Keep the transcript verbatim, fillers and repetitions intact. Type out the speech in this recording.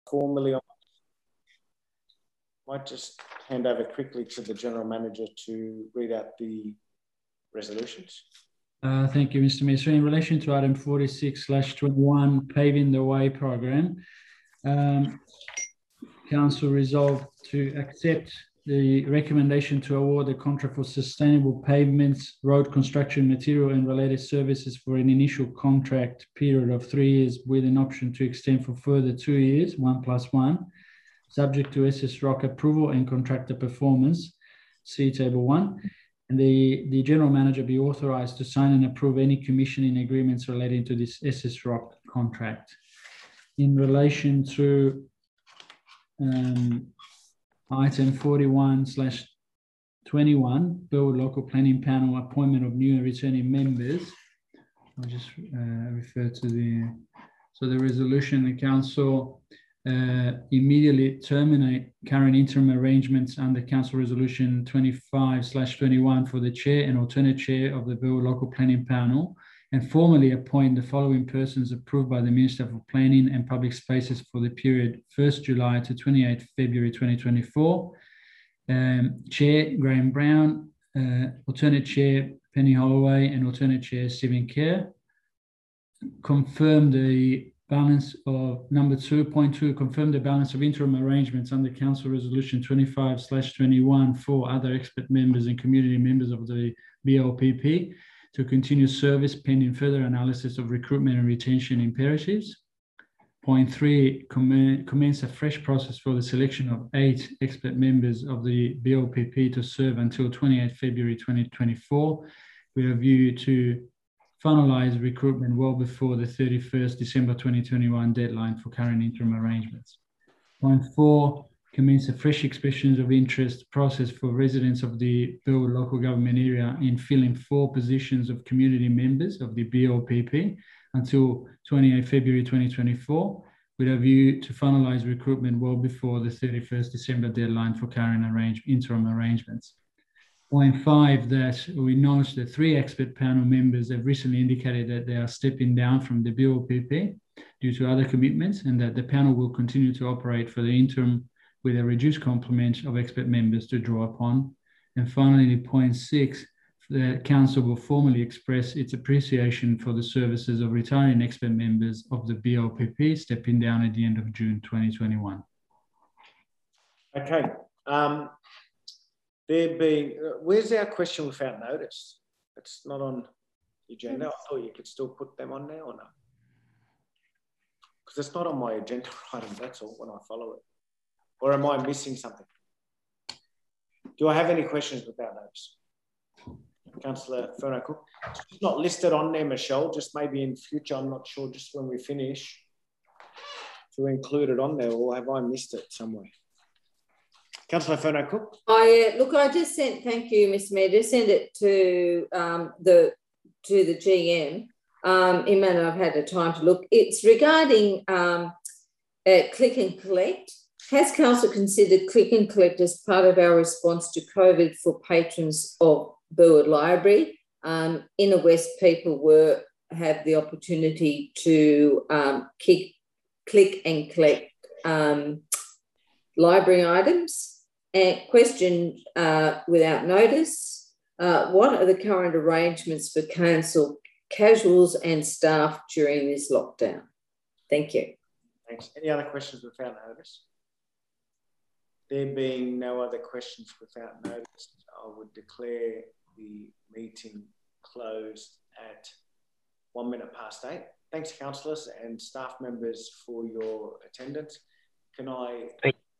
formally on. I might just hand over quickly to the General Manager to read out the resolutions. Uh, thank you, Mister Mayor. So in relation to item forty-six slash twenty-one, Paving the Way program, um, Council resolved to accept the recommendation to award the contract for sustainable pavements, road construction material and related services for an initial contract period of three years with an option to extend for further two years, one plus one, subject to S S Rock approval and contractor performance, see table one. And the, the General Manager be authorised to sign and approve any commissioning agreements relating to this S S Rock contract. In relation to um, item forty-one slash twenty-one, Burwood Local Planning Panel appointment of new and returning members. I'll just uh, refer to the, so the resolution, the Council uh, immediately terminate current interim arrangements under Council Resolution twenty-five slash twenty-one for the Chair and alternate Chair of the Burwood Local Planning Panel, and formally appoint the following persons approved by the Minister for Planning and Public Spaces for the period first July to twenty-eighth February twenty twenty-four. Um, Chair, Graham Brown, uh, alternate Chair, Penny Holloway, and alternate Chair, Stephen Kerr. Confirm the balance of, number two point two, confirm the balance of interim arrangements under Council Resolution twenty-five slash twenty-one for other expert members and community members of the B L P P to continue service pending further analysis of recruitment and retention imperatives. Point three, comm commence a fresh process for the selection of eight expert members of the B L P P to serve until twenty-eighth February twenty twenty-four, with a view to finalise recruitment well before the thirty-first December twenty twenty-one deadline for current interim arrangements. Point four, commence a fresh expressions of interest process for residents of the Burwood local government area in filling four positions of community members of the B L P P until twenty-eighth February twenty twenty-four, with a view to finalise recruitment well before the thirty-first December deadline for current arrange interim arrangements. Point five, that we note that three expert panel members have recently indicated that they are stepping down from the B L P P due to other commitments, and that the panel will continue to operate for the interim with a reduced complement of expert members to draw upon. And finally, point six, the Council will formally express its appreciation for the services of retiring expert members of the B L P P stepping down at the end of June twenty twenty-one. Okay. Um, there being, uh, where's our question without notice? It's not on the agenda. I thought you could still put them on there or no? Because it's not on my agenda item, that's all, when I follow it. Or am I missing something? Do I have any questions without notice? Councillor Furno-Cook. It's not listed on there, Michelle, just maybe in future, I'm not sure, just when we finish, to include it on there, or have I missed it somewhere? Councillor Furno-Cook. I, uh, look, I just sent, thank you, Mister Mayor, just sent it to um, the, to the G M. Um, in manner I've had a time to look. It's regarding um, uh, click and collect. Has Council considered click and collect as part of our response to COVID for patrons of Burwood Library? Um, Inner West people were have the opportunity to um, kick, click and collect um, library items. And question uh, without notice, uh, what are the current arrangements for Council casuals and staff during this lockdown? Thank you. Thanks. Any other questions without notice? There being no other questions without notice, I would declare the meeting closed at one minute past eight. Thanks, councillors and staff members, for your attendance. Can I